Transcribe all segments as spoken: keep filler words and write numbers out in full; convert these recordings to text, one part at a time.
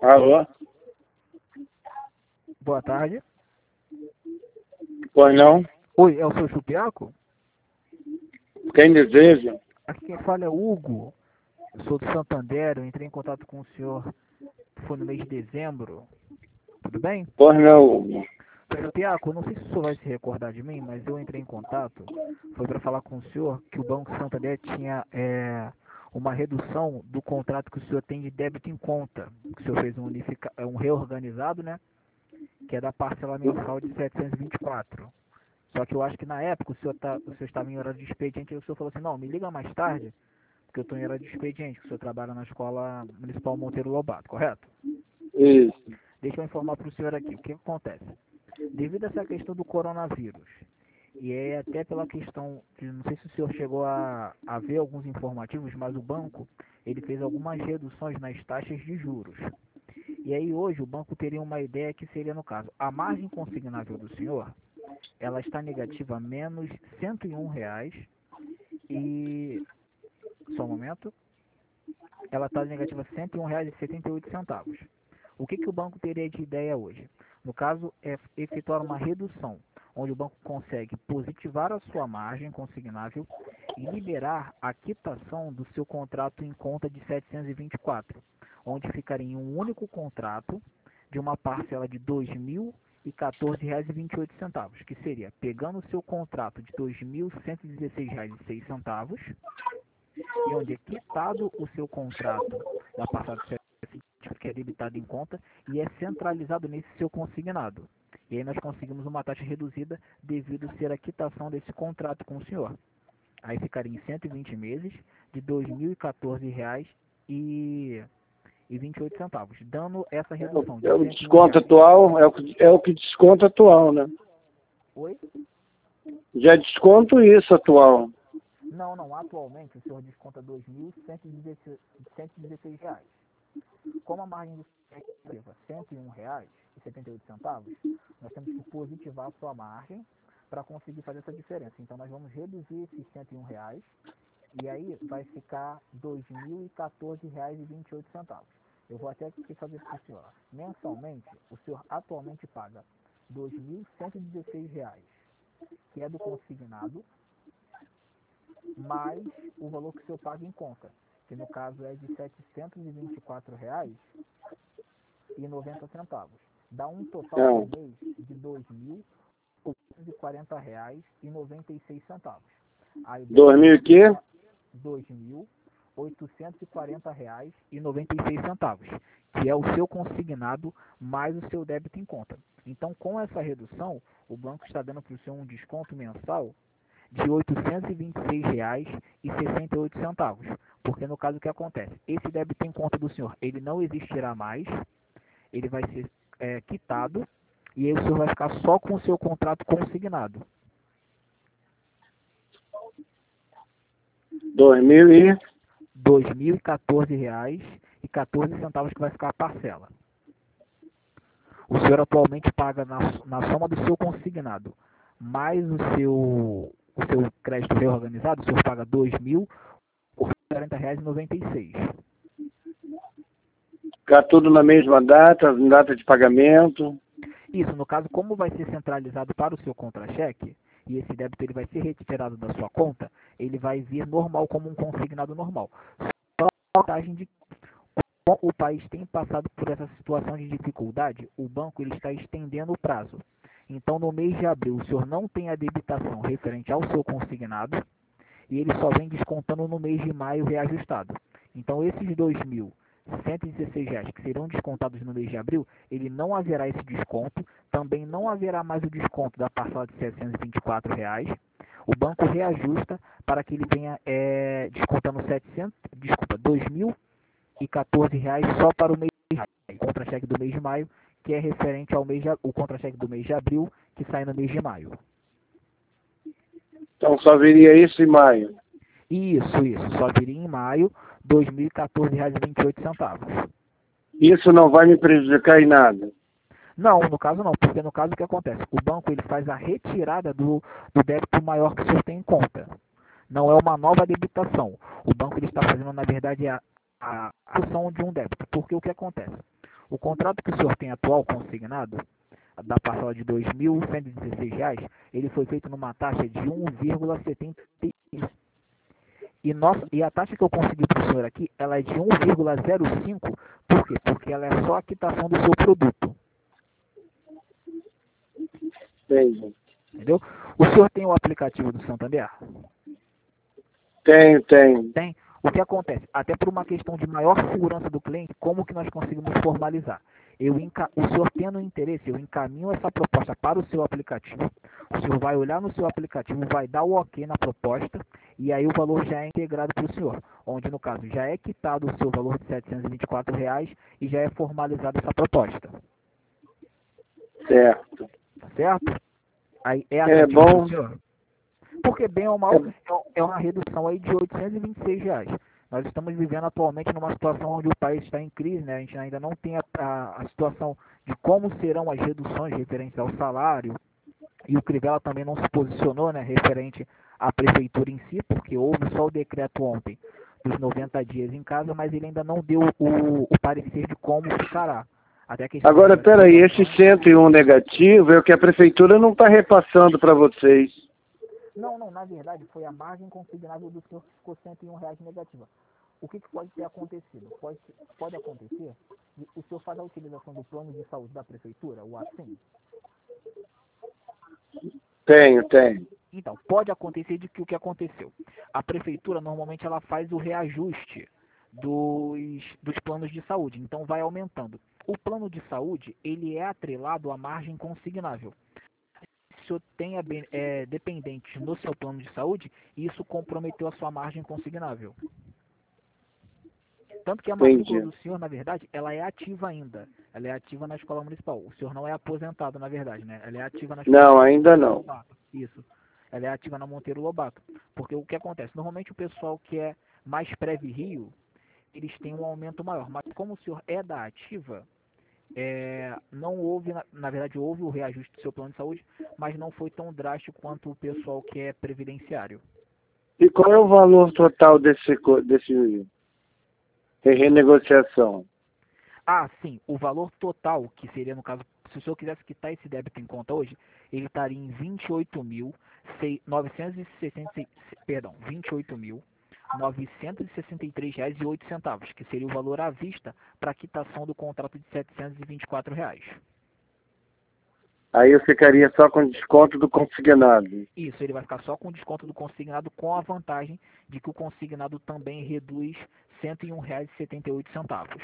Alô? Boa tarde. Pois não? Oi, é o seu Chupiaco? Quem deseja? Aqui quem fala é Hugo. Eu sou do Santander, eu entrei em contato com o senhor, foi no mês de dezembro. Tudo bem? Pois não. Seu Chupiaco, não sei se o senhor vai se recordar de mim, mas eu entrei em contato, foi para falar com o senhor que o Banco Santander tinha é, uma redução do contrato que o senhor tem de débito em conta. Que o senhor fez um, unifica, um reorganizado, né? Que é da parcela mensal de setecentos e vinte e quatro. Só que eu acho que na época o senhor, tá, o senhor estava em hora de expediente e o senhor falou assim, não, me liga mais tarde, porque eu estou em hora de expediente, que o senhor trabalha na Escola Municipal Monteiro Lobato, correto? Isso. Deixa eu informar para o senhor aqui, o que acontece? Devido a essa questão do coronavírus, e é até pela questão, de, não sei se o senhor chegou a, a ver alguns informativos, mas o banco, ele fez algumas reduções nas taxas de juros. E aí hoje o banco teria uma ideia que seria no caso, a margem consignável do senhor, ela está negativa a menos cento e um reais e... Só um momento. Ela está negativa a cento e um reais e setenta e oito centavos. O que, que o banco teria de ideia hoje? No caso, é efetuar uma redução, onde o banco consegue positivar a sua margem consignável e liberar a quitação do seu contrato em conta de setecentos e vinte e quatro, onde ficaria em um único contrato de uma parcela de dois mil e quatorze reais e vinte e oito centavos, que seria pegando o seu contrato de dois mil cento e dezesseis reais e seis centavos e onde é quitado o seu contrato da parcela de que é debitado em conta e é centralizado nesse seu consignado. E aí nós conseguimos uma taxa reduzida devido a ser a quitação desse contrato com o senhor. Aí ficaria em cento e vinte meses de dois mil e quatorze reais e vinte e oito centavos, dando essa redução de É o cento e um desconto reais. atual, é o, que- é o que desconto atual, né? Oi? Já desconto isso atual. Não, não, atualmente o senhor desconta dois mil cento e dezesseis reais. Como a margem do senhor é cento e um reais e setenta e oito centavos, nós temos que positivar a sua margem para conseguir fazer essa diferença. Então nós vamos reduzir esses cento e um reais e aí vai ficar dois mil e quatorze reais e vinte e oito centavos. Eu vou até aqui fazer para o senhor. Mensalmente, o senhor atualmente paga dois mil cento e dezesseis reais, que é do consignado, mais o valor que o senhor paga em conta, que no caso é de setecentos e vinte e quatro reais e noventa centavos. Dá um total por Não. mês de dois mil oitocentos e quarenta reais e noventa e seis centavos. A ideia Dois do mil e banco quê? é dois mil oitocentos e quarenta reais e noventa e seis centavos, que é o seu consignado mais o seu débito em conta. Então, com essa redução, o banco está dando para o senhor um desconto mensal de oitocentos e vinte e seis reais e sessenta e oito centavos. Porque no caso o que acontece? Esse débito em conta do senhor, ele não existirá mais, ele vai ser é, quitado e aí o senhor vai ficar só com o seu contrato consignado. Dois mil e... dois mil e quatorze reais e quatorze centavos que vai ficar a parcela. O senhor atualmente paga na, na soma do seu consignado mais o seu, o seu crédito reorganizado, o senhor paga dois mil e quarenta reais e noventa e seis. Ficar tudo na mesma data, data de pagamento. Isso, no caso, como vai ser centralizado para o seu contra-cheque, e esse débito ele vai ser retirado da sua conta, ele vai vir normal como um consignado normal. Só a vantagem de como o país tem passado por essa situação de dificuldade, o banco ele está estendendo o prazo. Então, no mês de abril, o senhor não tem a debitação referente ao seu consignado, e ele só vem descontando no mês de maio reajustado. Então, esses dois mil cento e dezesseis reais que serão descontados no mês de abril, ele não haverá esse desconto, também não haverá mais o desconto da parcela de setecentos e vinte e quatro reais. O banco reajusta para que ele venha é, descontando setecentos, desculpa, dois mil e quatorze reais só para o mês de maio, o contra-cheque do mês de maio, que é referente ao mês de, o contra-cheque do mês de abril, que sai no mês de maio. Então só viria isso em maio. Isso, isso. Só viria em maio, dois mil e quatorze reais e vinte e oito centavos. Isso não vai me prejudicar em nada. Não, no caso não, porque no caso o que acontece? O banco ele faz a retirada do, do débito maior que o senhor tem em conta. Não é uma nova debitação. O banco ele está fazendo, na verdade, a, a redução de um débito. Porque o que acontece? O contrato que o senhor tem atual consignado, da parcela de dois mil cento e dezesseis reais, ele foi feito numa taxa de um vírgula setenta e seis. E, nossa, e a taxa que eu consegui para o senhor aqui, ela é de um vírgula zero cinco. Por quê? Porque ela é só a quitação do seu produto. Entendi. Entendeu? O senhor tem o aplicativo do Santander? Tenho, tenho. Tem. O que acontece? Até por uma questão de maior segurança do cliente, como que nós conseguimos formalizar? Eu enca... O senhor tendo interesse, eu encaminho essa proposta para o seu aplicativo, o senhor vai olhar no seu aplicativo, vai dar o ok na proposta, e aí o valor já é integrado para o senhor, onde no caso já é quitado o seu valor de setecentos e vinte e quatro reais e já é formalizada essa proposta. Certo. Certo? Aí é É atrativo para bom. o senhor? Porque bem ou mal É, é uma redução aí de oitocentos e vinte e seis reais. Nós estamos vivendo atualmente numa situação onde o país está em crise, né? A gente ainda não tem a, a, a situação de como serão as reduções referentes ao salário, e o Crivella também não se posicionou, né, referente à prefeitura em si, porque houve só o decreto ontem dos noventa dias em casa, mas ele ainda não deu o, o parecer de como ficará. Até a questão agora, de peraí, esse cento e um negativo é o que a prefeitura não está repassando para vocês. Não, não, na verdade foi a margem consignável do senhor que ficou cento e um reais negativa. O que, que pode ter acontecido? Pode, pode acontecer, de o senhor faz a utilização do plano de saúde da prefeitura, o ASSEM? Tenho, tenho. Então, pode acontecer de que o que aconteceu? A prefeitura normalmente ela faz o reajuste dos, dos planos de saúde, então vai aumentando. O plano de saúde, ele é atrelado à margem consignável. Se o senhor tem é, dependentes no seu plano de saúde, isso comprometeu a sua margem consignável. Tanto que a matrícula Entendi. do senhor, na verdade, ela é ativa ainda. Ela é ativa na escola municipal. O senhor não é aposentado, na verdade, né? Ela é ativa na escola Não, municipal ainda Monteiro não. Lobato. Isso. Ela é ativa na Monteiro Lobato. Porque o que acontece? Normalmente o pessoal que é mais pré-Rio, eles têm um aumento maior. Mas como o senhor é da ativa, é, não houve, na, na verdade, houve o reajuste do seu plano de saúde, mas não foi tão drástico quanto o pessoal que é previdenciário. E qual é o valor total desse, co- desse renegociação? Ah, sim, o valor total, que seria no caso, se o senhor quisesse quitar esse débito em conta hoje, ele estaria em vinte e oito mil novecentos e sessenta e seis, perdão, vinte e oito mil novecentos e sessenta e três reais e oito centavos, que seria o valor à vista para a quitação do contrato de setecentos e vinte e quatro reais. Aí eu ficaria só com desconto do consignado. Isso, ele vai ficar só com o desconto do consignado, com a vantagem de que o consignado também reduz cento e um reais e setenta e oito centavos.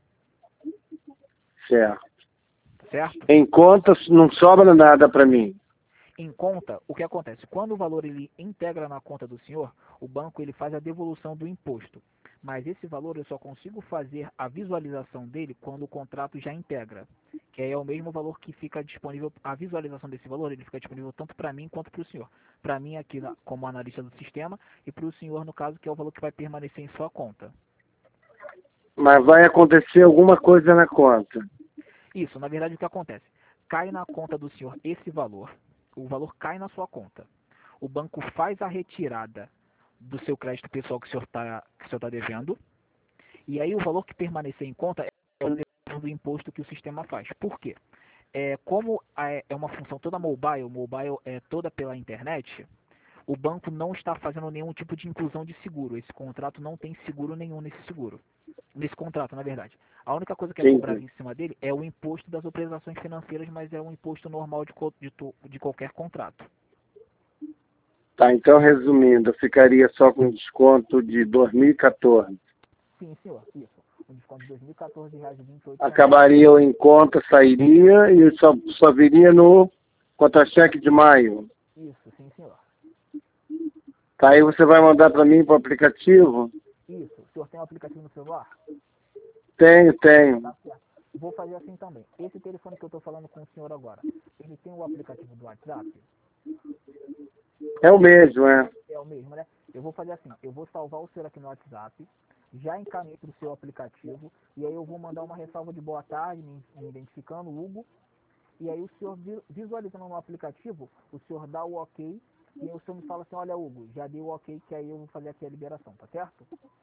Certo. Certo? Em conta não sobra nada para mim. Em conta, o que acontece? Quando o valor ele integra na conta do senhor, o banco ele faz a devolução do imposto. Mas esse valor eu só consigo fazer a visualização dele quando o contrato já integra. Que aí é o mesmo valor que fica disponível, a visualização desse valor ele fica disponível tanto para mim quanto para o senhor. Para mim aqui na, como analista do sistema e para o senhor no caso que é o valor que vai permanecer em sua conta. Mas vai acontecer alguma coisa na conta. Isso, na verdade o que acontece? Cai na conta do senhor esse valor, o valor cai na sua conta. O banco faz a retirada do seu crédito pessoal que o senhor está tá devendo, e aí o valor que permanecer em conta é o do imposto que o sistema faz. Por quê? É, como é uma função toda mobile, mobile é toda pela internet, o banco não está fazendo nenhum tipo de inclusão de seguro. Esse contrato não tem seguro nenhum nesse seguro. Nesse contrato, na verdade. A única coisa que é cobrada Entendi. em cima dele é o imposto das operações financeiras, mas é um imposto normal de, de, de qualquer contrato. Tá, então resumindo, eu ficaria só com desconto de dois mil e quatorze. Sim, senhor. Isso. Um desconto de dois mil e quatorze reais e vinte e oito centavos. Acabaria o em conta, sairia e só, só viria no contra-cheque de maio. Isso, sim, senhor. Tá, aí você vai mandar para mim para o aplicativo? Isso. O senhor tem o aplicativo no celular? Tenho, tenho. Tá certo. Vou fazer assim também. Esse telefone que eu estou falando com o senhor agora, ele tem o aplicativo do WhatsApp? É o mesmo, é. É o mesmo, né? Eu vou fazer assim, eu vou salvar o senhor aqui no WhatsApp, já encaminhei para o seu aplicativo, e aí eu vou mandar uma ressalva de boa tarde, me, me identificando, Hugo, e aí o senhor visualizando no aplicativo, o senhor dá o ok, e aí o senhor me fala assim, olha Hugo, já dei o ok, que aí eu vou fazer aqui a liberação, tá certo?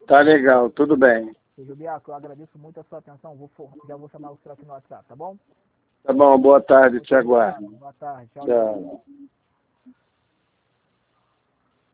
Tá legal, tudo bem. Seu Biaco, eu agradeço muito a sua atenção. Vou, for- já vou chamar o senhor aqui no WhatsApp, tá bom? Tá bom, boa tarde, te Muito obrigado. aguardo. Boa tarde. Tchau, tchau. Tchau.